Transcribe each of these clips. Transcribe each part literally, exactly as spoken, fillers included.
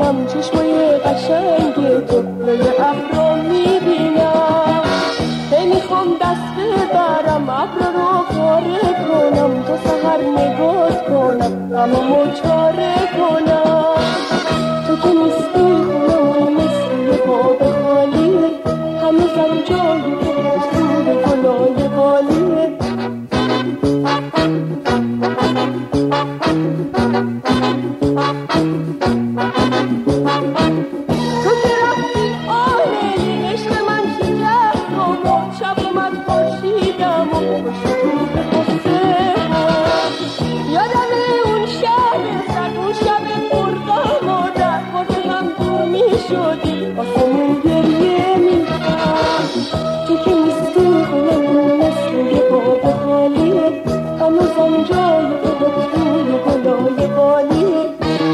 میبینم چشمای قشنگ تو روی ابرو میبینم هی میخوام دست ببرم ابر رو پاره کنم تا سحر نگات کنم همه چاره کنم تو که نیستی خونمون مثل یه باب خالیه هنوزم جایی که رسول گلای بالیه آسمون گریه میکنم تو که نیستی خونمون مثل یه باب خالیه هنوزم جای خودت روی گلای بالیه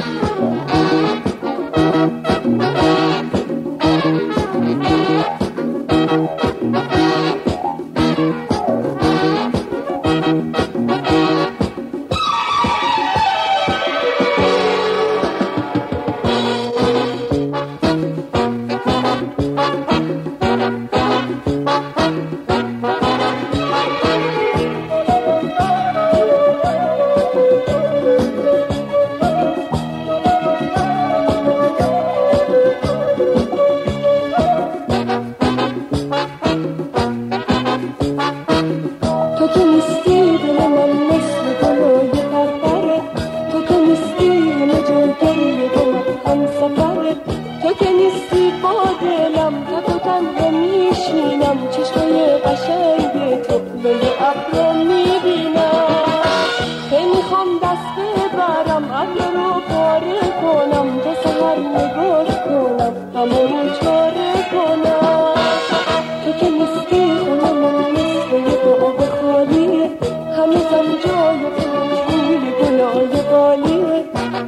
تو که نیستی با دلم تا تو تنها میشینم چشمای قشنگ تو روی ابر میبینم هی میخوام دست ببرم ابر رو پاره کنم تا سحر نگاش کنم همه چاره کنم تو که نیستی خونمون مثل یه باب خالیه هنوزم جای خودت روی گلای بالیه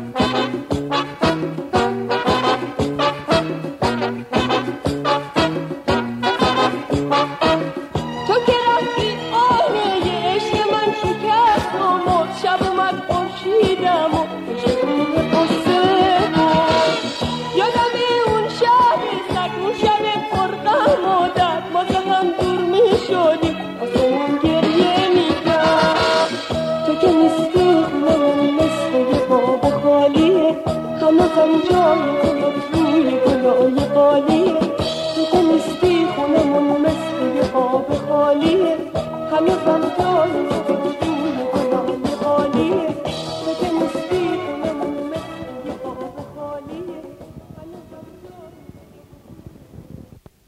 شب اومد خورشیدم و روی قصه بود یادم اون شب سگ اون شب پرغم و درد ما هم دور می شدیم